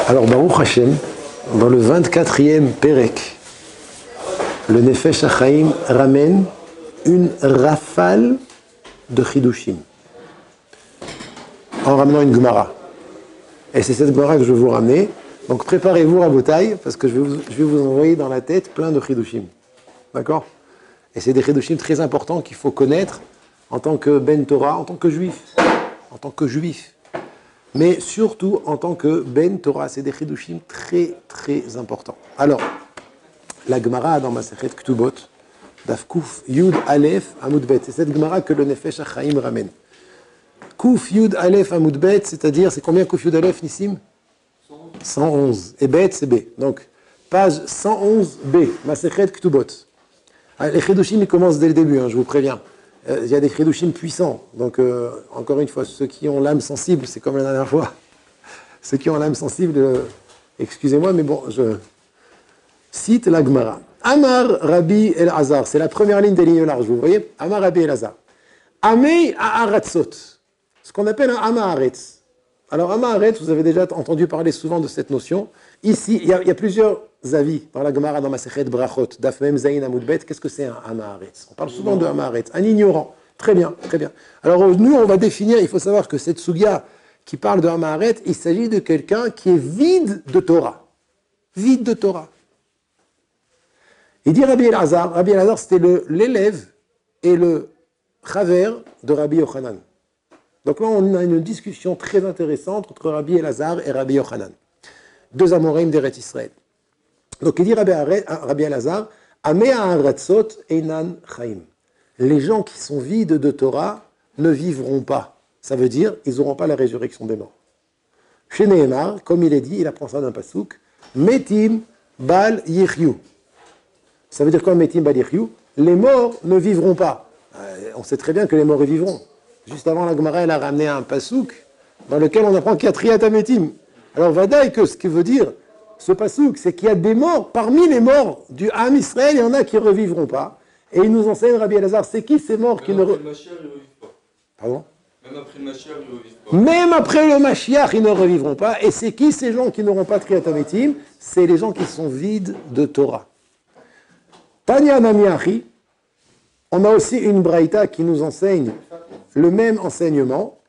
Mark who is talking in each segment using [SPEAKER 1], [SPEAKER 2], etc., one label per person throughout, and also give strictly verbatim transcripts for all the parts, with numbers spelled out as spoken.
[SPEAKER 1] Alors, Baruch Hashem, dans le vingt-quatrième Pérek, le Nefesh HaChaim ramène une rafale de Chidushim, en ramenant une Gemara. Et c'est cette Gemara que je vais vous ramener. Donc préparez-vous à Botaï, parce que je vais, vous, je vais vous envoyer dans la tête plein de Chidushim. D'accord? Et c'est des Chidushim très importants qu'il faut connaître en tant que Ben Torah, en tant que juif. En tant que juif. Mais surtout en tant que Ben Torah, c'est des Chidushim très très importants. Alors, la Gemara dans Masechet Ktubot, Daf Kuf Yud Aleph Amud Bet, c'est cette Gemara que le Nefesh HaChaim ramène. Kuf Yud Aleph Amud Bet, c'est-à-dire, c'est combien Kuf Yud Aleph, Nissim? cent onze. Et Bet, c'est B. Donc, page cent onze B, Masechet Ktubot. Les Chidushim, ils commencent dès le début, hein, je vous préviens. Euh, il y a des Chidushim puissants. Donc, euh, encore une fois, ceux qui ont l'âme sensible, c'est comme la dernière fois. Ceux qui ont l'âme sensible, euh, excusez-moi, mais bon, je cite la Gemara. Amar Rabbi El-Azar, c'est la première ligne des lignes larges, vous voyez? Amar Rabbi El-Azar. Amei Ha'aratzot, ce qu'on appelle un Ha'aretz. Alors, Ha'aretz, vous avez déjà entendu parler souvent de cette notion. Ici, il y a, il y a plusieurs avis dans la Gemara, dans Masechet Brachot, Daf Mem Zayin Amud Bet. Qu'est-ce que c'est un Ha'aretz? On parle souvent de Ha'aretz, un ignorant. Très bien, très bien. Alors, nous, on va définir, il faut savoir que cette Sugia qui parle de Ha'aretz, il s'agit de quelqu'un qui est vide de Torah. Vide de Torah. Il dit Rabbi El-Azar, Rabbi El-Azar, c'était l'élève et le chaver de Rabbi Yochanan. Donc là, on a une discussion très intéressante entre Rabbi El-Azar et Rabbi Yochanan. Deux amorim d'Eretz Israël. Donc il dit Rabbi, Rabbi El-Azar, Amea ha'aratzot einan chaim. Les gens qui sont vides de Torah ne vivront pas. Ça veut dire, ils n'auront pas la résurrection des morts. Chez Nehemar, comme il est dit, il apprend ça d'un pasouk, Metim bal yichyu. Ça veut dire quoi, Metim bal yichyu? Les morts ne vivront pas. Euh, on sait très bien que les morts y vivront. Juste avant, la Gemara, elle a ramené un pasouk dans lequel on apprend qu'il y a Triat HaMetim. Alors, Vadaï, que ce qui veut dire, ce pasouk, c'est qu'il y a des morts, parmi les morts du Ham Israël, il y en a qui ne revivront pas. Et il nous enseigne, Rabbi El-Azar, c'est qui ces morts qui ne revivront pas? Pardon?
[SPEAKER 2] Même après le Mashiach, ils ne revivent pas.
[SPEAKER 1] Même après le Mashiach, ils ne revivront pas. Et c'est qui ces gens qui n'auront pas de Triat HaMetim? C'est les gens qui sont vides de Torah. Tanya Namiachi, on a aussi une braïta qui nous enseigne le même enseignement.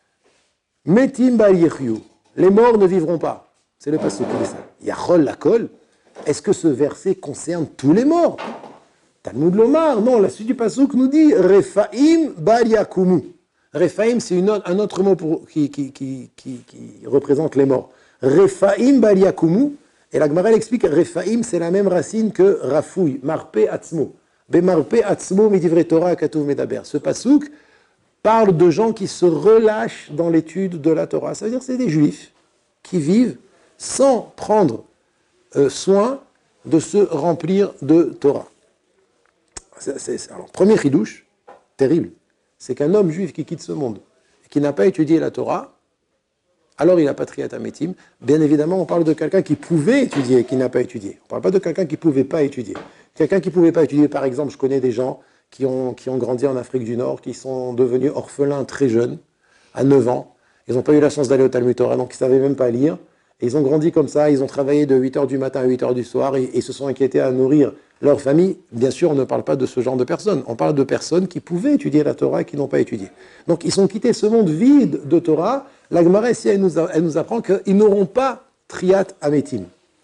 [SPEAKER 1] Metim bal yichyu. Les morts ne vivront pas. C'est le passage qui dit ça. Yachol lakol. Est-ce que ce verset concerne tous les morts? Talmud Lomar, non, la suite du pasuk nous dit Refaim bal yakumu. Refaim, c'est une autre, un autre mot pour, qui, qui, qui, qui, qui représente les morts. Refaim bal yakumu. Et la Gemara explique Refaim, c'est la même racine que Rafouille, Marpe Atzmo. Bemarpe Atzmo midivre Torah katuv medaber. Ce pasuk parle de gens qui se relâchent dans l'étude de la Torah. Ça veut dire que c'est des juifs qui vivent sans prendre euh, soin de se remplir de Torah. C'est, c'est, alors, premier chidouche, terrible, c'est qu'un homme juif qui quitte ce monde et qui n'a pas étudié la Torah, alors il n'a pas Triat HaMetim. Bien évidemment, on parle de quelqu'un qui pouvait étudier et qui n'a pas étudié. On ne parle pas de quelqu'un qui ne pouvait pas étudier. Quelqu'un qui ne pouvait pas étudier, par exemple, je connais des gens qui ont, qui ont grandi en Afrique du Nord, qui sont devenus orphelins très jeunes, à neuf ans. Ils n'ont pas eu la chance d'aller au Talmud Torah, donc ils ne savaient même pas lire. Et ils ont grandi comme ça, ils ont travaillé de huit heures du matin à huit heures du soir, et, et se sont inquiétés à nourrir leur famille. Bien sûr, on ne parle pas de ce genre de personnes. On parle de personnes qui pouvaient étudier la Torah et qui n'ont pas étudié. Donc ils ont quitté ce monde vide de Torah. La Gemara ici, elle nous, a, elle nous apprend qu'ils n'auront pas Triat HaMetim.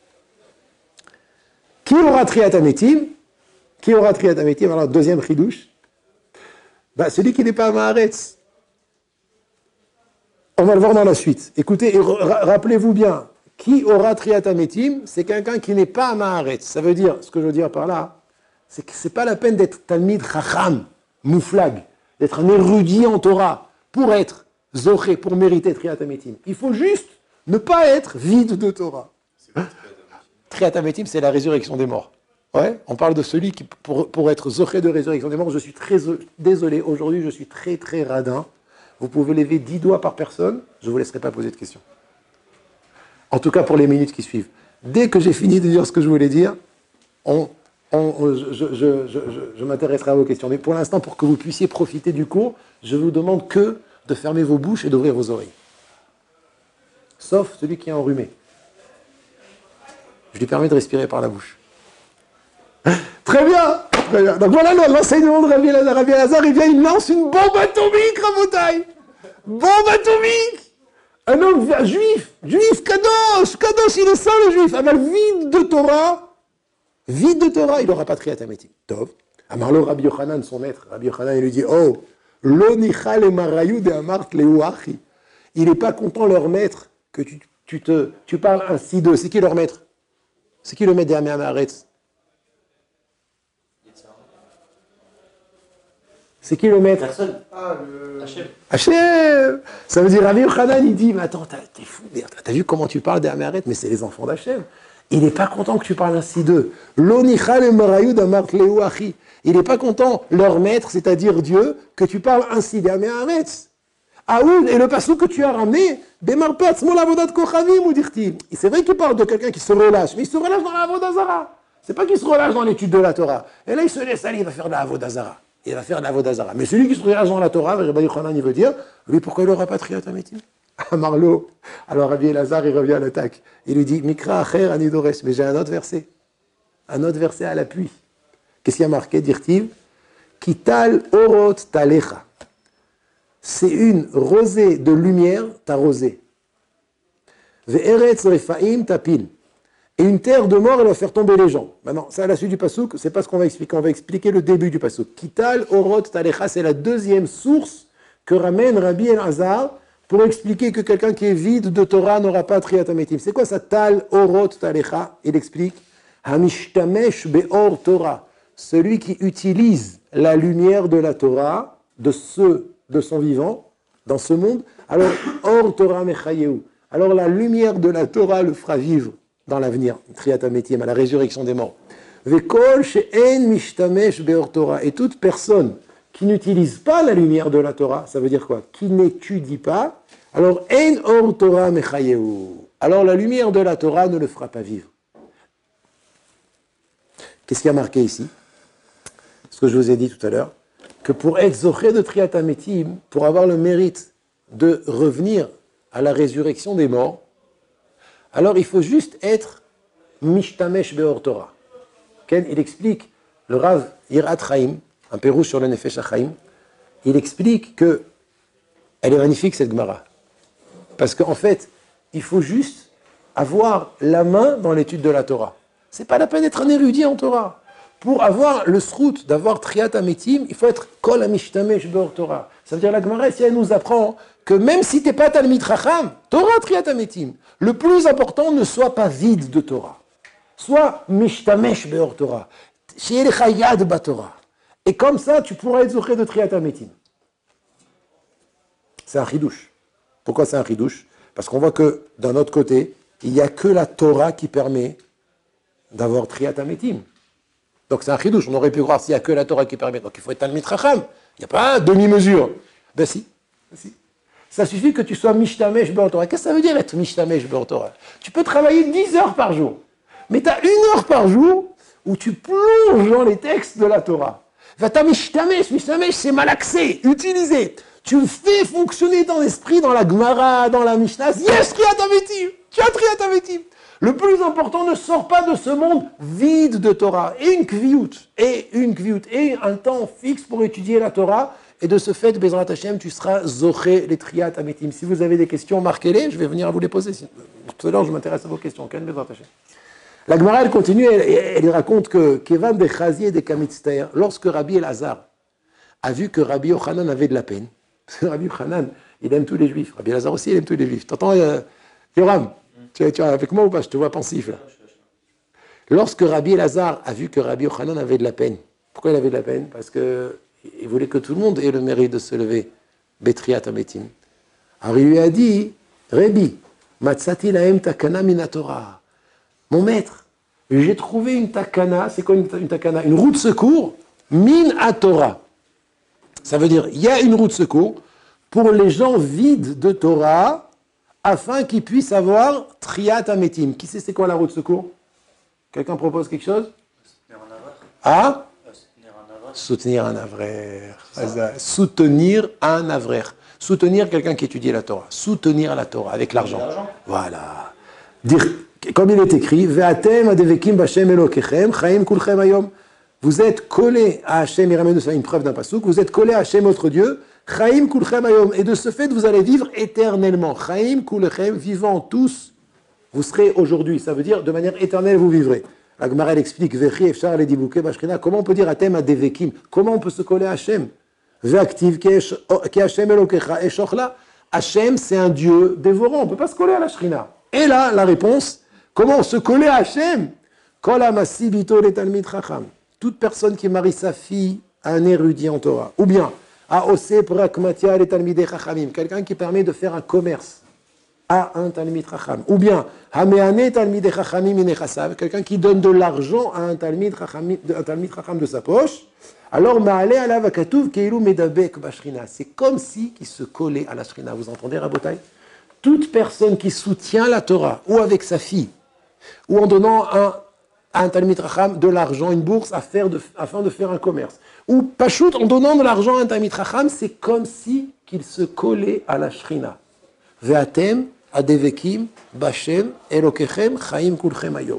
[SPEAKER 1] Qui aura Triat HaMetim? Qui aura Triat HaMetim? Alors, deuxième chidouche, bah, celui qui n'est pas Ha'aretz. On va le voir dans la suite. Écoutez, et rappelez-vous bien, qui aura Triat HaMetim? C'est quelqu'un qui n'est pas Ha'aretz. Ça veut dire, ce que je veux dire par là, c'est que ce n'est pas la peine d'être Talmid Chacham, Mouflag, d'être un érudit en Torah, pour être Zoché, pour mériter Triat HaMetim. Il faut juste ne pas être vide de Torah. Triat HaMetim, c'est la résurrection des morts. Ouais, on parle de celui qui, pour, pour être Zoché de résurrection des morts, je suis très désolé, aujourd'hui je suis très très radin. Vous pouvez lever dix doigts par personne, je ne vous laisserai pas poser de questions. En tout cas pour les minutes qui suivent. Dès que j'ai fini de dire ce que je voulais dire, on, on, je, je, je, je, je m'intéresserai à vos questions. Mais pour l'instant, pour que vous puissiez profiter du cours, je vous demande que de fermer vos bouches et d'ouvrir vos oreilles. Sauf celui qui est enrhumé. Je lui permets de respirer par la bouche. Très bien, très bien. Donc voilà l'enseignement de Rabbi Elazar. Rabbi Elazar, il vient, il lance une bombe atomique, Rabotai. Bombe atomique. Un homme juif, juif, kadosh, kadosh, il est sans le juif. Un vide de Torah, vide de Torah, il aura pas triat ametim. Tov. Amarlo Rabbi Yochanan, son maître. Rabbi Yochanan, il lui dit, oh, lo nichal e marayou de amart leuachi. Il n'est pas content, leur maître, que tu, tu, te, tu parles ainsi d'eux. C'est qui leur maître? C'est qui le maître des Améamaretz? C'est qui le maître?
[SPEAKER 3] Personne. Ah, le... Hachem.
[SPEAKER 1] Hachem. Ça veut dire, Rabbi Yochanan, il dit, mais attends, t'es fou, t'as vu comment tu parles des Améamaretz? Mais c'est les enfants d'Hachem. Il n'est pas content que tu parles ainsi d'eux. L'onichal et marayou d'amart leuachi. Il n'est pas content, leur maître, c'est-à-dire Dieu, que tu parles ainsi des Améamaretz. Ah oui, et le passage que tu as ramené, c'est vrai qu'il parle de quelqu'un qui se relâche, mais il se relâche dans la Avodazara. C'est pas qu'il se relâche dans l'étude de la Torah. Et là, il se laisse aller, il va faire de la Avodazara. Il va faire de la Avodazara. Mais celui qui se relâche dans la Torah, Rabbi Yochanan, il veut dire, lui, pourquoi il n'aura pas triat ametim? Ah, Marlo. Alors, Rabbi Elazar, il revient à l'attaque. Il lui dit, Mikra acher anidores. Mais j'ai un autre verset. Un autre verset à l'appui. Qu'est-ce qu'il y a marqué? Dire-t-il, Kital orot talecha. C'est une rosée de lumière, ta rosée. Ve'eretz refaim tapil. Et une terre de mort, elle va faire tomber les gens. Maintenant, ça à la suite du pasouk, c'est pas ce qu'on va expliquer. On va expliquer le début du pasouk. Kital orot talecha, c'est la deuxième source que ramène Rabbi Elazar pour expliquer que quelqu'un qui est vide de Torah n'aura pas triat ametim. C'est quoi ça, tal orot talecha? Il explique hamishtamesh beor Torah, celui qui utilise la lumière de la Torah, de ceux de son vivant, dans ce monde, alors, or Torah mechayeu. Alors la lumière de la Torah le fera vivre dans l'avenir, triat ametim, à la résurrection des morts. Vekol she'en mishtamesh beor Torah. Et toute personne qui n'utilise pas la lumière de la Torah, ça veut dire quoi? Qui n'étudie pas, alors en or Torah mechayeu. Alors la lumière de la Torah ne le fera pas vivre. Qu'est-ce qui a marqué ici? Ce que je vous ai dit tout à l'heure, que pour être zoché de triat ametim, pour avoir le mérite de revenir à la résurrection des morts, alors il faut juste être mishtamesh beor Torah. Ken, il explique, le Rav Yirat Chaim, un pérouche sur le Nefesh HaChaim, il explique que elle est magnifique cette Gemara. Parce qu'en fait, il faut juste avoir la main dans l'étude de la Torah. C'est pas la peine d'être un érudit en Torah. Pour avoir le srout, d'avoir triat ametim, il faut être kol amishtamesh beor Torah. Ça veut dire la Gemara, si elle nous apprend que même si tu n'es pas talmid chacham, Torah triat ametim, le plus important ne soit pas vide de Torah. Soit mishtamesh beor Torah. She'elecha yad ba Torah. Et comme ça, tu pourras être zoché de triat ametim. C'est un chidouche. Pourquoi c'est un chidouche? Parce qu'on voit que d'un autre côté, il n'y a que la Torah qui permet d'avoir triat ametim. Donc c'est un chidouche. On aurait pu croire s'il n'y a que la Torah qui permet. Donc il faut être talmid chacham. Il n'y a pas un demi-mesure. Ben si. Ben si. Ça suffit que tu sois mishtamesh beor Torah. Qu'est-ce que ça veut dire être mishtamesh beor Torah? Tu peux travailler dix heures par jour. Mais tu as une heure par jour où tu plonges dans les textes de la Torah. Vata mishtamesh, mishtamesh, c'est malaxé, utilisé. Tu fais fonctionner ton esprit dans la Gemara, dans la Mishnah. Yes, triat ametim. Tu as triat ametim. Le plus important, ne sort pas de ce monde vide de Torah. Et une kviout, et une kviout, et un temps fixe pour étudier la Torah. Et de ce fait, Bezrat Hashem, tu seras zoché les triat ametim. Si vous avez des questions, marquez-les, je vais venir à vous les poser. Tout à l'heure, je m'intéresse à vos questions. Ken Bezrat Hashem. La Gemara, elle continue, elle, elle raconte que Kevan de Chazier de Kamitztaer, lorsque Rabbi Elazar a vu que Rabbi Yochanan avait de la peine, parce que Rabbi Yochanan, il aime tous les juifs. Rabbi Elazar aussi, il aime tous les juifs. T'entends, euh, Yoram, tu es avec moi ou pas? Je te vois pensif là. Lorsque Rabbi Elazar a vu que Rabbi Yochanan avait de la peine, pourquoi il avait de la peine? Parce qu'il voulait que tout le monde ait le mérite de se lever. Betriat ametim. Alors il lui a dit, Rabbi, matzati lahem takana min Torah. Mon maître, j'ai trouvé une takana. C'est quoi une, une takana? Une roue de secours, min Torah. Ça veut dire, il y a une roue de secours pour les gens vides de Torah, afin qu'ils puissent avoir triat ametim. Qui sait c'est quoi la roue de secours? Quelqu'un propose quelque chose? Ah? Soutenir un avraire. Soutenir un avraire. Soutenir quelqu'un qui étudie la Torah. Soutenir la Torah avec l'argent. Voilà. Dire, Comme il est écrit, Ve'atem adevekim b'Hashem Elokechem, chaim kulchem hayom. Vous êtes collés à Hachem, il ramène de ça une preuve d'un pasouk, vous êtes collés à Hachem, votre Dieu, chaim kulchem hayom. Et de ce fait, vous allez vivre éternellement. Chaim kulchem, vivant tous, vous serez aujourd'hui. Ça veut dire, de manière éternelle, vous vivrez. La Gemara, elle explique, Vechi efshar le dibouke b'Shechina. Comment on peut dire Atem adevekim? Comment on peut se coller à Hachem? Ve'aktiv ki Hachem Elokecha eshochla. Hachem, c'est un Dieu dévorant. On ne peut pas se coller à la Shechina. Et là, la réponse, comment se coller à Hachem? Kol hamasi bito le talmid chacham. Toute personne qui marie sa fille à un érudit en Torah. Ou bien, à ose prakmatia le talmidei chachamim. Quelqu'un qui permet de faire un commerce à un talmid chacham. Ou bien, hameane talmidei chachamim minechasav. Quelqu'un qui donne de l'argent à un talmid chacham, un talmid chacham de sa poche. Alors, ma'ale alav akatuv keilu medabek bashrina. C'est comme si qui se collait à la shrina. Vous entendez, Rabotai? Toute personne qui soutient la Torah, ou avec sa fille, ou en donnant un, à un talmid chacham de l'argent, une bourse à faire de, afin de faire un commerce, ou pachout, en donnant de l'argent à un talmid chacham, c'est comme si qu'il se collait à la shrina. Ve'atem adevekim b'Hashem Elokechem chaim kulchem hayom.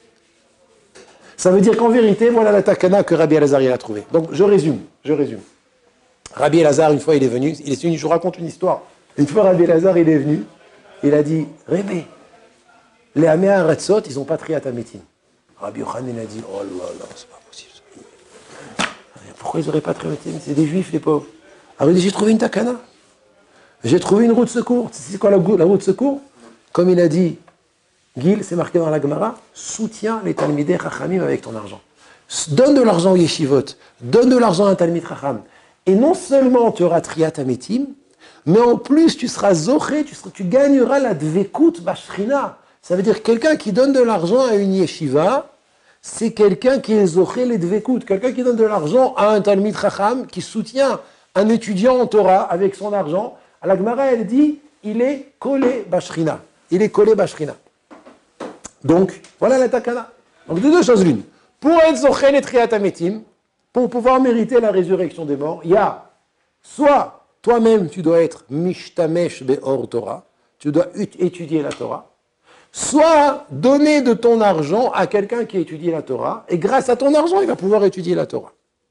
[SPEAKER 1] Ça veut dire qu'en vérité, voilà la takana que Rabbi Elazar a trouvée. Donc, je résume, je résume. Rabbi Elazar, une fois, il est venu, il est venu, je vous raconte une histoire. Une fois, Rabbi Elazar, il est venu, il a dit, Rebbe, les Améa Ratzot, ils n'ont pas triat Ametim. Rabbi Yochanan, il a dit, oh là là, c'est pas possible. Pourquoi ils n'auraient pas triat Ametim? C'est des Juifs, les pauvres. Alors, il dit, j'ai trouvé une takana. J'ai trouvé une roue de secours. C'est quoi la, la roue de secours? Comme il a dit, Gil, c'est marqué dans la Gemara, soutiens les Talmidei Chachamim avec ton argent. Donne de l'argent au Yeshivot, donne de l'argent à un Talmid Chacham. Et non seulement tu auras triat Ametim, mais en plus tu seras zoché, tu, seras, tu gagneras la dvekut bashrina. Ça veut dire quelqu'un qui donne de l'argent à une yeshiva, c'est quelqu'un qui est zoché les dvekut. Quelqu'un qui donne de l'argent à un Talmid Chacham, qui soutient un étudiant en Torah avec son argent. À la Gemara, elle dit, il est collé bashrina. Il est collé bashrina. Donc, voilà la takana. Donc, de deux choses l'une. Pour être zoché et triat ametim, pour pouvoir mériter la résurrection des morts, il y a soit toi-même, tu dois être mishtamesh be'or Torah, tu dois étudier la Torah, soit donner de ton argent à quelqu'un qui étudie la Torah, et grâce à ton argent, il va pouvoir étudier la Torah.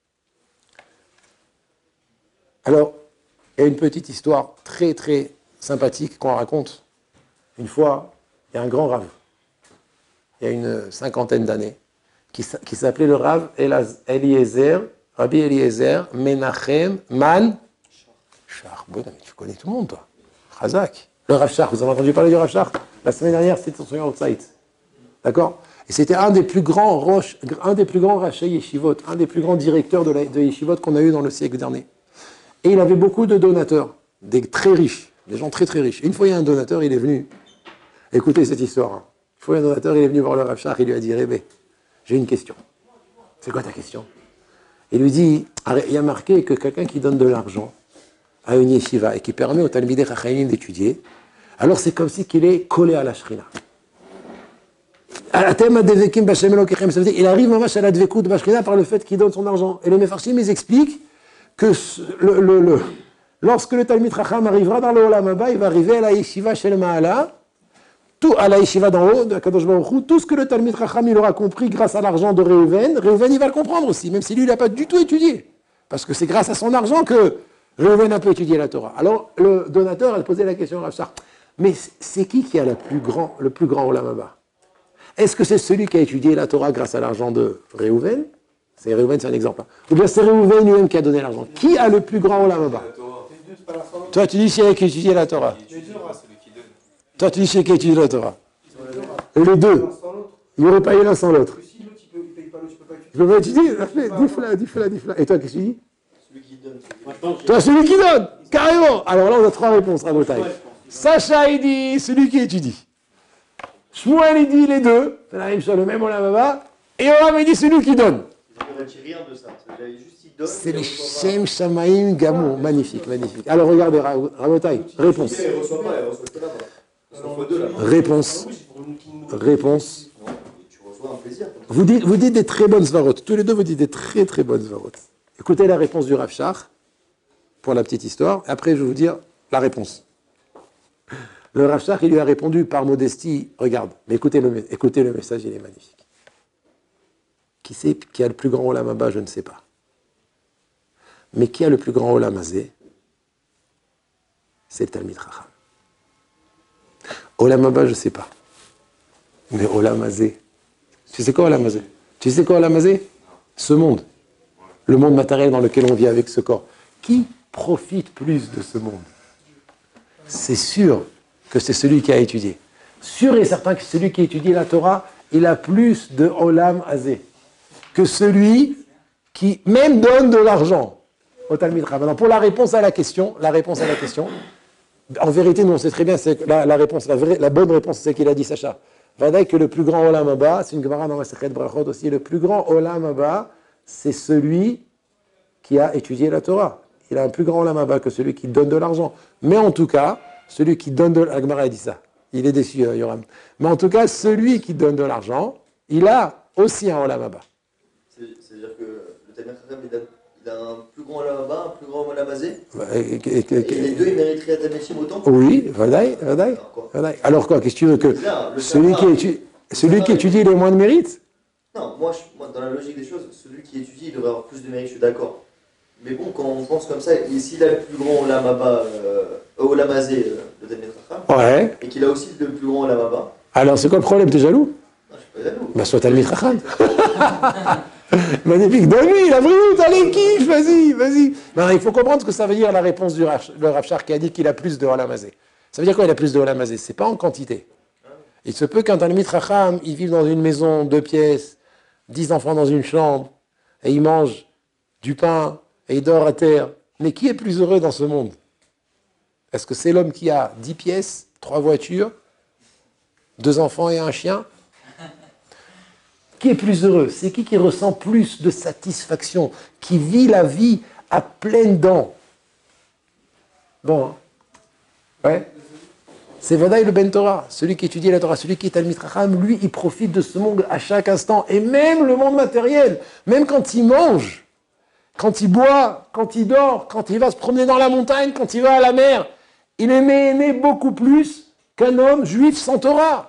[SPEAKER 1] Alors, il y a une petite histoire très très sympathique qu'on raconte. Une fois, il y a un grand rave. Il y a une cinquantaine d'années, qui, qui s'appelait le Rav Eliezer, Rabbi Eliezer Menachem Man Shach. Bon, tu connais tout le monde, toi. Chazak. Le Rav Shach, vous avez entendu parler du Rav Shach? La semaine dernière, c'était son outside. D'accord? Et c'était un des plus grands roches, un des plus grands rachets yeshivot, un des plus grands directeurs de, la, de yeshivot qu'on a eu dans le siècle dernier. Et il avait beaucoup de donateurs, des très riches, des gens très très riches. Une fois, il y a un donateur, il est venu. Écoutez cette histoire. Hein. Une fois, un donateur, il est venu voir le Rav Shach, il lui a dit, Rebbe, j'ai une question. C'est quoi ta question? Il lui dit, il y a marqué que quelqu'un qui donne de l'argent à une yeshiva et qui permet aux Talmidei Chachamim d'étudier, alors c'est comme si qu'il est collé à la shrina. Ça veut dire il arrive à la dvekut bashrina par le fait qu'il donne son argent. Et les Mefarshim, ils expliquent que le, le, le, lorsque le Talmid Chacham arrivera dans le Olam Haba, il va arriver à la yeshiva Shel Ma'ala, tout à la yeshiva d'en haut, de Kadosh Baruch Hu, tout ce que le Talmid Chacham il aura compris grâce à l'argent de Reuven, Reuven il va le comprendre aussi, même si lui il n'a pas du tout étudié. Parce que c'est grâce à son argent que Reuven a pu étudier la Torah. Alors le donateur a posé la question à Rav Shach, mais c'est qui qui a le plus grand, le plus grand Olam Haba? Est-ce que c'est celui qui a étudié la Torah grâce à l'argent de Reuven? C'est Reuven, c'est un exemple. Hein. Ou bien c'est Reuven lui-même qui a donné l'argent. Qui a le plus grand Olam Haba? Toi tu dis c'est qui a étudié la Torah. Toi tu dis c'est qui a étudié la Torah. Et les deux. Ils n'auraient pas eu l'un sans l'autre. Je peux pas étudier. Dis-le, dis-le, dis-le. Et toi qu'est-ce que tu dis? Celui qui donne. Toi celui qui donne. Carrément. Alors là on a trois réponses, Rabotai. Sacha il dit celui qui étudie. Shmuel il dit les deux, c'est la même chose, le même Olam Haba, et Olam il dit celui qui donne. C'est les Shem Shamaim Gamou, magnifique, magnifique. Alors regardez, Rabotai, réponse. Réponse. Réponse. Vous dites, vous dites des très bonnes svarot, tous les deux vous dites des très très bonnes svarot. Écoutez la réponse du Rav Shach, pour la petite histoire, et après je vais vous dire la réponse. Le Rav Shach, il lui a répondu par modestie, regarde, mais écoutez le, écoutez le message, il est magnifique. Qui c'est qui a le plus grand Olam Haba, je ne sais pas. Mais qui a le plus grand Olam Hazé? C'est le Talmid Chacham. Olam Haba, je ne sais pas. Mais Olam Hazé. Tu sais quoi Olam Hazé? Tu sais quoi Olam Hazé? Ce monde. Le monde matériel dans lequel on vit avec ce corps. Qui profite plus de ce monde? C'est sûr que c'est celui qui a étudié. Sûr et certain que celui qui a étudié la Torah, il a plus de Olam Hazé que celui qui même donne de l'argent au Talmid Chacham. Alors pour la réponse à la question, la réponse à la question, en vérité, nous on sait très bien, c'est la, la réponse, la, vraie, la bonne réponse, c'est ce qu'il a dit Sacha. Vadaï que le plus grand Olam Haba, c'est une Gemara dans Masechet Brachot aussi, le plus grand Olam Haba, c'est celui qui a étudié la Torah. Il a un plus grand Olam Haba que celui qui donne de l'argent. Mais en tout cas, celui qui donne de l'argent, la Gemara a dit ça, il est déçu, euh, Yoram. Mais en tout cas, celui qui donne de l'argent, il a aussi un Olam Haba.
[SPEAKER 4] C'est-à-dire que le Talmid Chacham, il a, il a un plus grand Olam Haba, un plus grand Olam Hazé.
[SPEAKER 1] Et, et, et, et,
[SPEAKER 4] et les deux, ils mériteraient à Taméchim autant.
[SPEAKER 1] Oui, Vadaï, Vadaï. Alors quoi, qu'est-ce que tu veux que
[SPEAKER 4] là,
[SPEAKER 1] celui, qui, étudie, celui qui étudie, il ait moins de mérite?
[SPEAKER 4] Non, moi, je, moi, dans la logique des choses, celui qui étudie, il devrait avoir plus de mérite, je suis d'accord. Mais bon, quand on pense comme ça, s'il a le plus grand Olam Haba, euh, Olam Hazé, euh, le Talmid Chacham,
[SPEAKER 1] ouais.
[SPEAKER 4] Et qu'il a aussi le plus grand Olam Haba.
[SPEAKER 1] Alors c'est quoi le problème? T'es jaloux?
[SPEAKER 4] Non, je suis pas jaloux.
[SPEAKER 1] Bah sois Talmid Chacham. Magnifique, donne-lui, la brute, allez, kiffe, vas-y, vas-y. Non, il faut comprendre ce que ça veut dire la réponse du Rav, le Rav Shach qui a dit qu'il a plus de Olam Hazé. Ça veut dire quoi, il a plus de Olam Hazé? C'est pas en quantité. Il se peut qu'un Talmid Chacham, il vive dans une maison, deux pièces, dix enfants dans une chambre, et il mange du pain, et il dort à terre. Mais qui est plus heureux dans ce monde? Est-ce que c'est l'homme qui a dix pièces, trois voitures, deux enfants et un chien? Qui est plus heureux? C'est qui qui ressent plus de satisfaction, qui vit la vie à pleines dents? Bon, hein? Ouais. C'est Vadaï le Ben Torah, celui qui étudie la Torah, celui qui est Talmid Chacham, lui, il profite de ce monde à chaque instant, et même le monde matériel, même quand il mange, quand il boit, quand il dort, quand il va se promener dans la montagne, quand il va à la mer, il aimait aimer beaucoup plus qu'un homme juif sans Torah.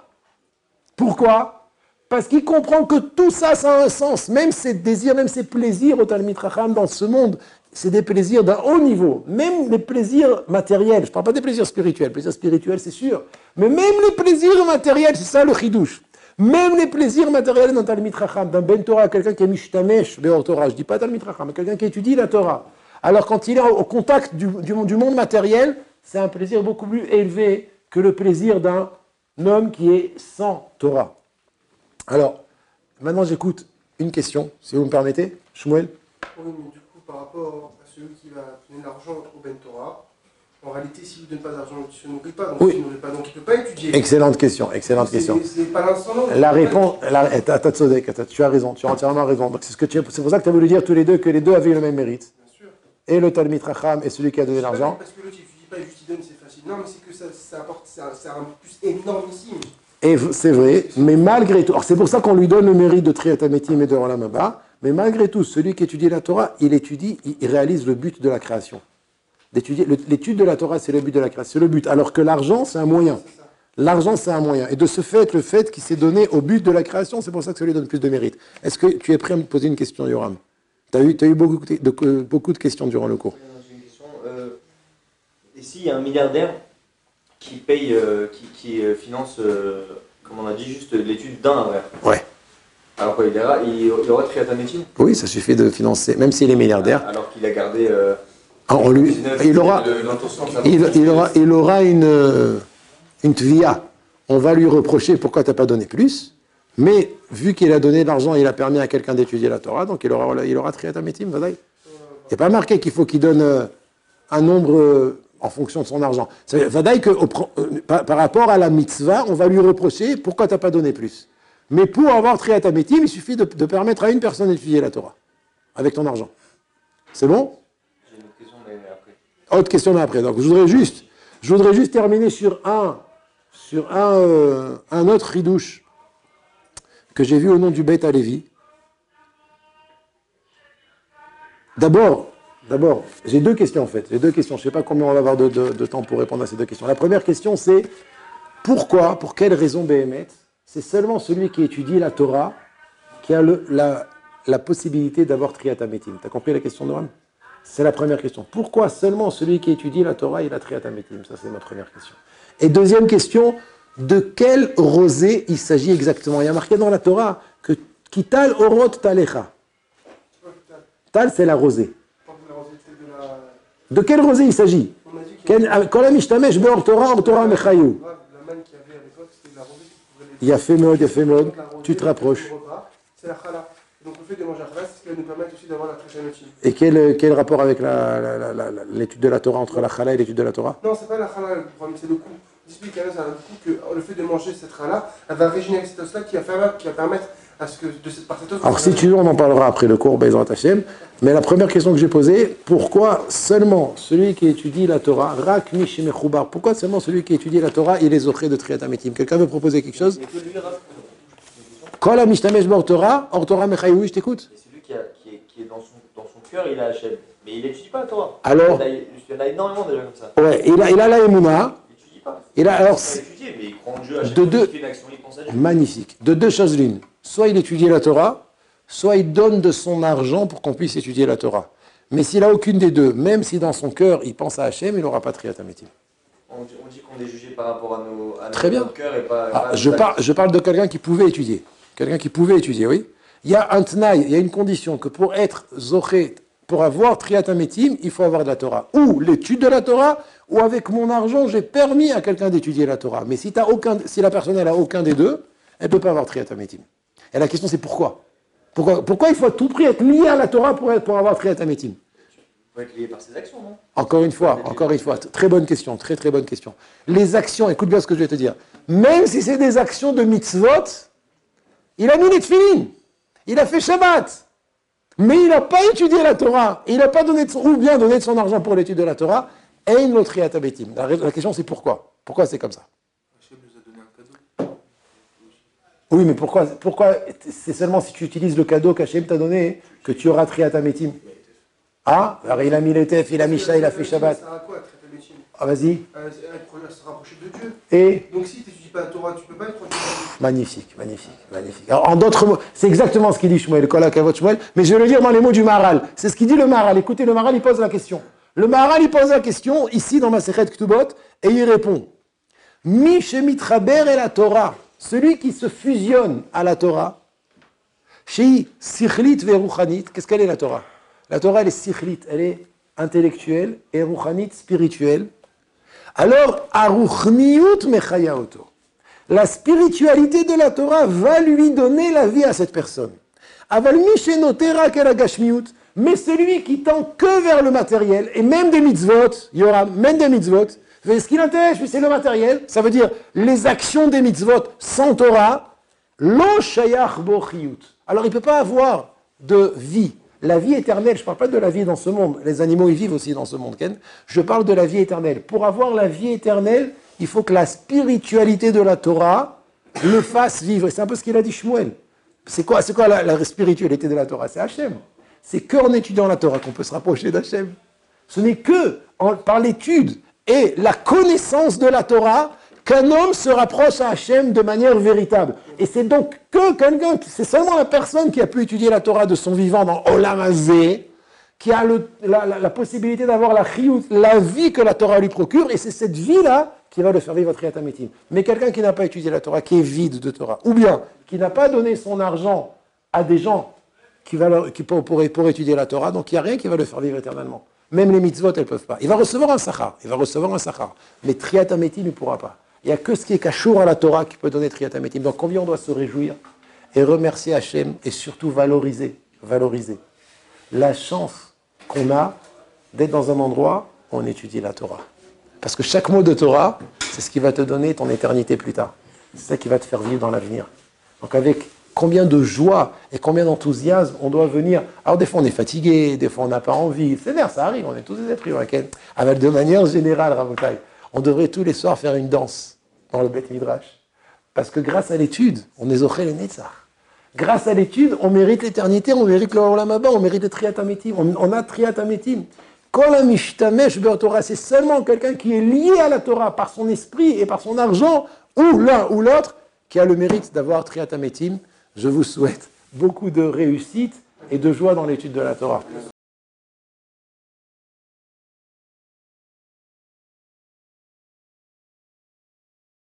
[SPEAKER 1] Pourquoi? Parce qu'il comprend que tout ça, ça a un sens. Même ses désirs, même ses plaisirs au Talmid Chacham dans ce monde, c'est des plaisirs d'un haut niveau. Même les plaisirs matériels. Je ne parle pas des plaisirs spirituels. Les plaisirs spirituels, c'est sûr. Mais même les plaisirs matériels, c'est ça le chidouche. Même les plaisirs matériels d'un Talmid Chacham, d'un Ben Torah, quelqu'un qui est mishtamesh, Beor Torah, je ne dis pas Talmid Chacham, mais quelqu'un qui étudie la Torah. Alors quand il est au contact du, du, du monde matériel, c'est un plaisir beaucoup plus élevé que le plaisir d'un homme qui est sans Torah. Alors, maintenant j'écoute une question, si vous me permettez, Shmuel.
[SPEAKER 3] Oui, mais du coup, par rapport à celui qui va donner de l'argent au Ben Torah, en réalité, s'il ne donne pas d'argent, il ne se nourrit pas, donc
[SPEAKER 1] Oui.
[SPEAKER 3] il ne nourrit pas, donc il ne peut pas étudier.
[SPEAKER 1] Excellente question, excellente
[SPEAKER 3] C'est-
[SPEAKER 1] question.
[SPEAKER 3] C'est pas l'instant, non.
[SPEAKER 1] La réponse, la, t'as- t'as Tzodek, t'as- tu as raison, tu as entièrement raison. Donc c'est ce que tu- c'est pour ça que tu as voulu dire tous les deux que les deux avaient le même mérite.
[SPEAKER 3] Bien sûr.
[SPEAKER 1] Et le Talmid Chacham et celui qui a donné
[SPEAKER 3] C'est pas
[SPEAKER 1] l'argent.
[SPEAKER 3] Parce que l'autre, il n'étudie pas, il juste il donne, c'est facile. Non, mais c'est que ça, ça apporte, c'est un, c'est un plus énormissime.
[SPEAKER 1] Et v- c'est vrai, mais malgré tout, alors c'est pour ça qu'on lui donne le mérite de Triat Hametim et de Olam Haba, mais malgré tout, celui qui étudie la Torah, il étudie, il, il réalise le but de la création. D'étudier, le- l'étude de la Torah, c'est le but de la création, c'est le but, alors que l'argent, c'est un moyen. L'argent, c'est un moyen. Et de ce fait, le fait qu'il s'est donné au but de la création, c'est pour ça que ça lui donne plus de mérite. Est-ce que tu es prêt à me poser une question, Yoram? Tu as eu, t'as eu beaucoup, de, de- beaucoup de questions durant le cours.
[SPEAKER 4] J'ai une question. Euh, et s'il y a un milliardaire qui paye, euh, qui, qui euh, finance, euh, comme on a dit, juste l'étude d'un avraire,
[SPEAKER 1] Ouais.
[SPEAKER 4] alors quoi, il aura, il, il aura Triat Hametim
[SPEAKER 1] Oui, ça suffit de financer, même s'il est milliardaire.
[SPEAKER 4] alors qu'il a gardé. Euh,
[SPEAKER 1] Ah, on lui, il aura,
[SPEAKER 2] Le- l'intention de sa
[SPEAKER 1] il, il aura, il aura une, euh, une tvia. On va lui reprocher pourquoi tu n'as pas donné plus. Mais vu qu'il a donné de l'argent, il a permis à quelqu'un d'étudier la Torah, donc il aura, il aura Triat Hametim, Vadaï. Il n'est pas marqué qu'il faut qu'il donne euh, un nombre euh, en fonction de son argent. Ça veut dire, Vadaï, que au pro- euh, par, par rapport à la mitzvah, on va lui reprocher pourquoi tu n'as pas donné plus. Mais pour avoir Triat Hametim, il suffit de, de permettre à une personne d'étudier la Torah avec ton argent. C'est bon?
[SPEAKER 4] J'ai une autre question, mais après.
[SPEAKER 1] Autre question après. Donc, je voudrais juste, je voudrais juste terminer sur un, sur un, euh, un autre ridouche que j'ai vu au nom du Beit Halevi. D'abord, d'abord, j'ai deux questions en fait. J'ai deux questions. Je ne sais pas combien on va avoir de, de- de temps pour répondre à ces deux questions. La première question, c'est Pourquoi? Pour quelle raison, Béhémet? C'est seulement celui qui étudie la Torah qui a le, la, la possibilité d'avoir Triat Hametim. Tu as compris la question, Noam? C'est la première question. Pourquoi seulement celui qui étudie la Torah, il a Triat Hametim? Ça, c'est ma première question. Et deuxième question, de quel rosée il s'agit exactement? Il y a marqué dans la Torah que Kital Orot Talecha. Tal, c'est la rosée. De quelle rosée il s'agit? Il y a fait mode, il y a fait mode. Tu te rapproches.
[SPEAKER 3] C'est la chala. Donc le fait de manger la chala, c'est ce qui va nous permettre aussi d'avoir la Triat Hametim.
[SPEAKER 1] Et quel, quel rapport avec la, la, la, la, l'étude de la Torah, entre la chala et l'étude de la Torah?
[SPEAKER 3] Non, c'est pas la chala le problème, c'est le coup. Il explique c'est un coup que le fait de manger cette chala, elle va régénérer cette os-là qui va, faire, qui va permettre à ce que de cette, par cette os.
[SPEAKER 1] Alors si tu veux, on en parlera après le cours Bezrat Hashem. Mais la première question que j'ai posée, pourquoi seulement celui qui étudie la Torah, Rak Mishi Mechoubar, pourquoi seulement celui qui étudie la Torah, il est zoché de Triat Hametim? Quelqu'un veut proposer quelque chose? Kol HaMishtamesh B'Or Torah, Or Torah Mechayou, je t'écoute.
[SPEAKER 5] C'est celui qui, a, qui, est, qui est dans son, dans son cœur, il a Hachem. Mais il n'étudie pas la Torah.
[SPEAKER 1] Alors,
[SPEAKER 5] il, y en a énormément déjà comme ça.
[SPEAKER 1] Ouais, il a, il a la Emouna.
[SPEAKER 5] Il n'étudie pas.
[SPEAKER 1] Il a, alors,
[SPEAKER 5] il pas étudier, mais il croit en Dieu. À chaque
[SPEAKER 1] de
[SPEAKER 5] fois
[SPEAKER 1] deux,
[SPEAKER 5] qu'il fait une action, il pense à Dieu.
[SPEAKER 1] magnifique. De deux choses l'une. Soit il étudie la Torah, soit il donne de son argent pour qu'on puisse étudier la Torah. Mais s'il n'a aucune des deux, même si dans son cœur il pense à Hachem, il n'aura pas Triat Hametim.
[SPEAKER 5] On dit, on dit qu'on est jugé par rapport à, nos, à
[SPEAKER 1] Très bien.
[SPEAKER 5] notre cœur et pas.
[SPEAKER 1] Ah,
[SPEAKER 5] pas à
[SPEAKER 1] je,
[SPEAKER 5] nos
[SPEAKER 1] par,
[SPEAKER 5] actes.
[SPEAKER 1] je parle de quelqu'un qui pouvait étudier. Quelqu'un qui pouvait étudier, oui. Il y a un tnaï, il y a une condition que pour être zoché, pour avoir Triat Hametim, il faut avoir de la Torah. Ou l'étude de la Torah, ou avec mon argent, j'ai permis à quelqu'un d'étudier la Torah. Mais si, t'as aucun, si la personne n'a aucun des deux, elle ne peut pas avoir Triat Hametim. Et la question c'est pourquoi? Pourquoi, pourquoi il faut à tout prix être lié à la Torah pour, être, pour avoir Triat Hametim?
[SPEAKER 5] Il faut être lié par ses actions, non?
[SPEAKER 1] Encore une fois, encore une fois, très bonne question, très très bonne question. Les actions, écoute bien ce que je vais te dire. Même si c'est des actions de mitzvot, il a mis les tefillin, il a fait Shabbat, mais il n'a pas étudié la Torah, il n'a pas donné de son, ou bien donné de son argent pour l'étude de la Torah, et il n'a Triat Hametim. La, la question c'est pourquoi? Pourquoi c'est comme ça?
[SPEAKER 2] Hachem nous a donné un cadeau.
[SPEAKER 1] Oui, mais pourquoi, pourquoi c'est seulement si tu utilises le cadeau qu'Hachem t'a donné que tu auras Triat Hametim? Ah, alors il a mis les tef, il a mis ça, il a fait Shabbat.
[SPEAKER 3] Ça sert à quoi, Triat Hametim?
[SPEAKER 1] Ah, vas-y.
[SPEAKER 3] Euh, se rapprocher de Dieu.
[SPEAKER 1] Et
[SPEAKER 3] Donc si tu n'étudies pas la Torah, tu ne peux pas être tranquille.
[SPEAKER 1] magnifique, magnifique, magnifique. Alors, en d'autres mots, c'est exactement ce qu'il dit Shmuel, Kol HaKavod Shmuel, mais je vais le lire dans les mots du Maharal. C'est ce qu'il dit le Maharal. Écoutez, le Maharal, il pose la question. Le Maharal, il pose la question, ici, dans Masechet Ktubot, et il répond. Mi shemitraber et la Torah, celui qui se fusionne à la Torah, Shei sichlit veruchanit, qu'est-ce qu'elle est la Torah? La Torah, elle est sichlit, elle est intellectuelle, et ruchanit, spirituelle. Alors, aruchniut mechaya oto. La spiritualité de la Torah va lui donner la vie à cette personne. Aval mishenotera kelagashmiut. Mais celui qui tend que vers le matériel, et même des mitzvot, il y aura même des mitzvot, ce qui l'intéresse, c'est le matériel, ça veut dire les actions des mitzvot sans Torah, lo shayach bo chiyut. Alors il ne peut pas avoir de vie. La vie éternelle, je ne parle pas de la vie dans ce monde, les animaux ils vivent aussi dans ce monde, Ken. Je parle de la vie éternelle. Pour avoir la vie éternelle, il faut que la spiritualité de la Torah le fasse vivre. Et c'est un peu ce qu'il a dit Shmuel. C'est quoi, c'est quoi la, la spiritualité de la Torah? C'est Hachem. C'est qu'en étudiant la Torah qu'on peut se rapprocher d'Hachem. Ce n'est que en, par l'étude et la connaissance de la Torah qu'un homme se rapproche à Hachem de manière véritable. Et c'est donc que quelqu'un, c'est seulement la personne qui a pu étudier la Torah de son vivant dans Olam Hazé, qui a le, la, la, la possibilité d'avoir la chiyut, la vie que la Torah lui procure, et c'est cette vie-là qui va le faire vivre Triat Hametim. Mais quelqu'un qui n'a pas étudié la Torah, qui est vide de Torah, ou bien qui n'a pas donné son argent à des gens qui, va leur, qui pour, pour, pour étudier la Torah, donc il n'y a rien qui va le faire vivre éternellement. Même les mitzvot, elles ne peuvent pas. Il va recevoir un sachar, il va recevoir un sachar, mais Triat Hametim, il ne pourra pas. Il n'y a que ce qui est cachour à la Torah qui peut donner Triat Hametim. Donc combien on doit se réjouir et remercier Hachem et surtout valoriser, valoriser la chance qu'on a d'être dans un endroit où on étudie la Torah. Parce que chaque mot de Torah, c'est ce qui va te donner ton éternité plus tard. C'est ça qui va te faire vivre dans l'avenir. Donc avec combien de joie et combien d'enthousiasme on doit venir. Alors des fois on est fatigué, des fois on n'a pas envie. C'est vrai, ça arrive, on est tous des êtres humains. Avec de manière générale, Rabotai, on devrait tous les soirs faire une danse dans le Beth Midrash. Parce que grâce à l'étude, on est zoché les Netzach. Grâce à l'étude, on mérite l'éternité, on mérite le Olam Haba, on mérite le Triat Hametim. On, on a Triat Hametim. Kol HaMishtamesh B'Or Torah, c'est seulement quelqu'un qui est lié à la Torah par son esprit et par son argent. ou l'un ou l'autre qui a le mérite d'avoir Triatametim. Je vous souhaite beaucoup de réussite et de joie dans l'étude de la Torah.